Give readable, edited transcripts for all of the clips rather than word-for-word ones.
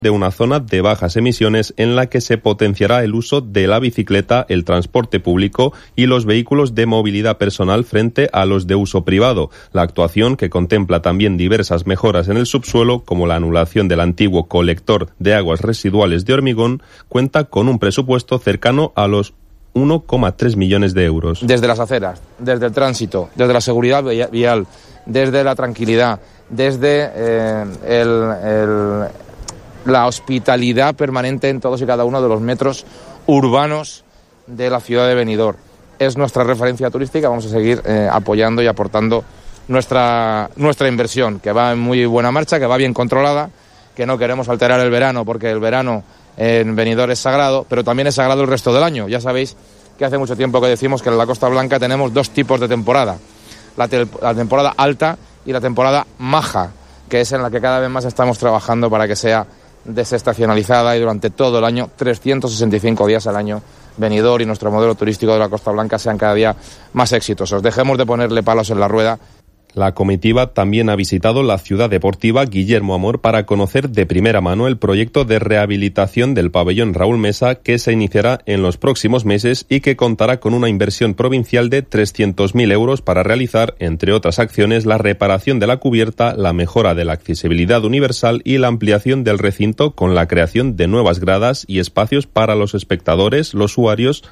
de una zona de bajas emisiones en la que se potenciará el uso de la bicicleta, el transporte público y los vehículos de movilidad personal frente a los de uso privado. La actuación, que contempla también diversas mejoras en el subsuelo, como la anulación del antiguo colector de aguas residuales de hormigón, cuenta con un presupuesto cercano a los 1,3 millones de euros. Desde las aceras, desde el tránsito, desde la seguridad vial, desde la tranquilidad, desde la hospitalidad permanente en todos y cada uno de los metros urbanos de la ciudad de Benidorm. Es nuestra referencia turística, vamos a seguir apoyando y aportando nuestra inversión, que va en muy buena marcha, que va bien controlada, que no queremos alterar el verano, porque el verano en Benidorm es sagrado, pero también es sagrado el resto del año. Ya sabéis que hace mucho tiempo que decimos que en la Costa Blanca tenemos dos tipos de temporada, la temporada alta y la temporada maja, que es en la que cada vez más estamos trabajando para que sea desestacionalizada y durante todo el año, 365 días al año, Benidorm y nuestro modelo turístico de la Costa Blanca sean cada día más exitosos. Dejemos de ponerle palos en la rueda. La comitiva también ha visitado la ciudad deportiva Guillermo Amor para conocer de primera mano el proyecto de rehabilitación del pabellón Raúl Mesa, que se iniciará en los próximos meses y que contará con una inversión provincial de 300.000 euros para realizar, entre otras acciones, la reparación de la cubierta, la mejora de la accesibilidad universal y la ampliación del recinto con la creación de nuevas gradas y espacios para los espectadores, los usuarios,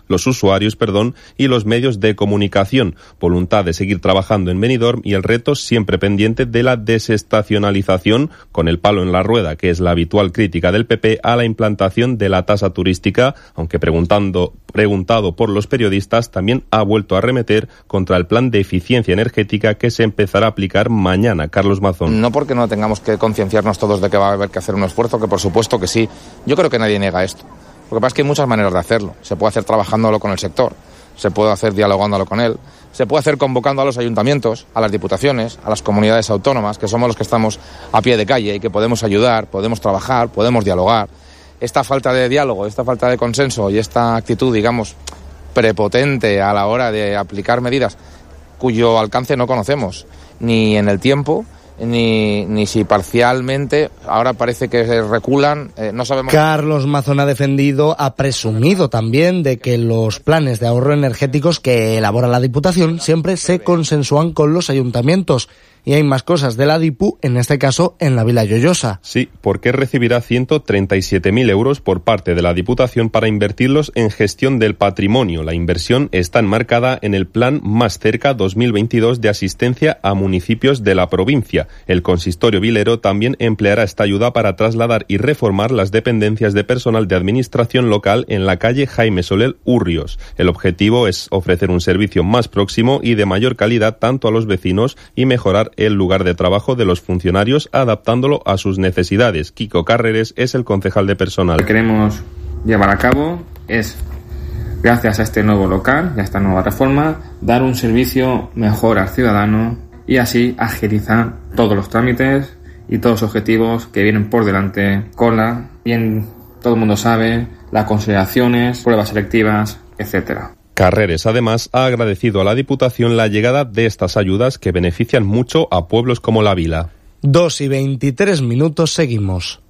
y los medios de comunicación. Voluntad de seguir trabajando en Benidorm y el reto siempre pendiente de la desestacionalización, con el palo en la rueda, que es la habitual crítica del PP a la implantación de la tasa turística, aunque preguntado por los periodistas, también ha vuelto a arremeter contra el plan de eficiencia energética que se empezará a aplicar mañana. Carlos Mazón. No porque no tengamos que concienciarnos todos de que va a haber que hacer un esfuerzo, que por supuesto que sí. Yo creo que nadie niega esto. Lo que pasa es que hay muchas maneras de hacerlo. Se puede hacer trabajándolo con el sector, se puede hacer dialogándolo con él, se puede hacer convocando a los ayuntamientos, a las diputaciones, a las comunidades autónomas, que somos los que estamos a pie de calle y que podemos ayudar, podemos trabajar, podemos dialogar. Esta falta de diálogo, esta falta de consenso y esta actitud, digamos, prepotente a la hora de aplicar medidas cuyo alcance no conocemos, ni en el tiempo, ni si parcialmente ahora parece que reculan, no sabemos. Carlos Mazón ha defendido, ha presumido también de que los planes de ahorro energéticos que elabora la Diputación siempre se consensúan con los ayuntamientos. Y hay más cosas de la DIPU, en este caso en la Vila Lloyosa. Sí, porque recibirá 137.000 euros por parte de la Diputación para invertirlos en gestión del patrimonio. La inversión está enmarcada en el Plan Más Cerca 2022 de asistencia a municipios de la provincia. El consistorio vilero también empleará esta ayuda para trasladar y reformar las dependencias de personal de administración local en la calle Jaime Soler Urrios. El objetivo es ofrecer un servicio más próximo y de mayor calidad tanto a los vecinos y mejorar el lugar de trabajo de los funcionarios adaptándolo a sus necesidades. Kiko Carreres es el concejal de personal. Lo que queremos llevar a cabo es, gracias a este nuevo local y a esta nueva reforma, dar un servicio mejor al ciudadano y así agilizar todos los trámites y todos los objetivos que vienen por delante con todo el mundo sabe, las consideraciones, pruebas selectivas, etcétera. Carreres, además, ha agradecido a la Diputación la llegada de estas ayudas que benefician mucho a pueblos como La Vila. 2:23, seguimos.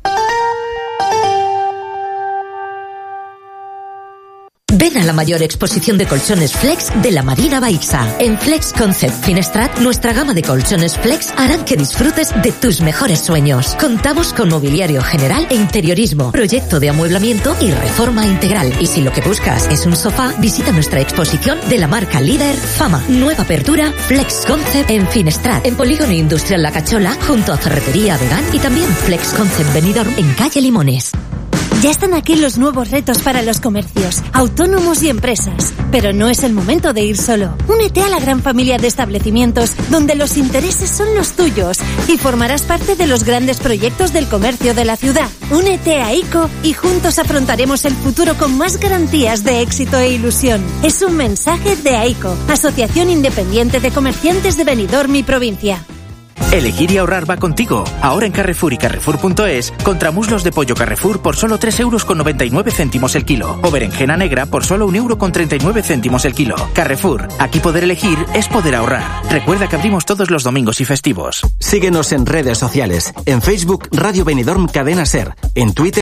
Ven a la mayor exposición de colchones Flex de la Marina Baixa. En Flex Concept Finestrat, nuestra gama de colchones Flex harán que disfrutes de tus mejores sueños. Contamos con mobiliario general e interiorismo, proyecto de amueblamiento y reforma integral. Y si lo que buscas es un sofá, visita nuestra exposición de la marca líder Fama. Nueva apertura Flex Concept en Finestrat, en Polígono Industrial La Cachola, junto a Ferretería Vegan, y también Flex Concept Benidorm en calle Limones. Ya están aquí los nuevos retos para los comercios, autónomos y empresas. Pero no es el momento de ir solo. Únete a la gran familia de establecimientos donde los intereses son los tuyos y formarás parte de los grandes proyectos del comercio de la ciudad. Únete a AICO y juntos afrontaremos el futuro con más garantías de éxito e ilusión. Es un mensaje de AICO, Asociación Independiente de Comerciantes de Benidorm y Provincia. Elegir y ahorrar va contigo. Ahora en Carrefour y Carrefour.es, contramuslos de pollo Carrefour por solo 3,99 € el kilo. O berenjena negra por solo 1,39 € el kilo. Carrefour, aquí poder elegir es poder ahorrar. Recuerda que abrimos todos los domingos y festivos. Síguenos en redes sociales. En Facebook, Radio Benidorm Cadena Ser. En Twitter,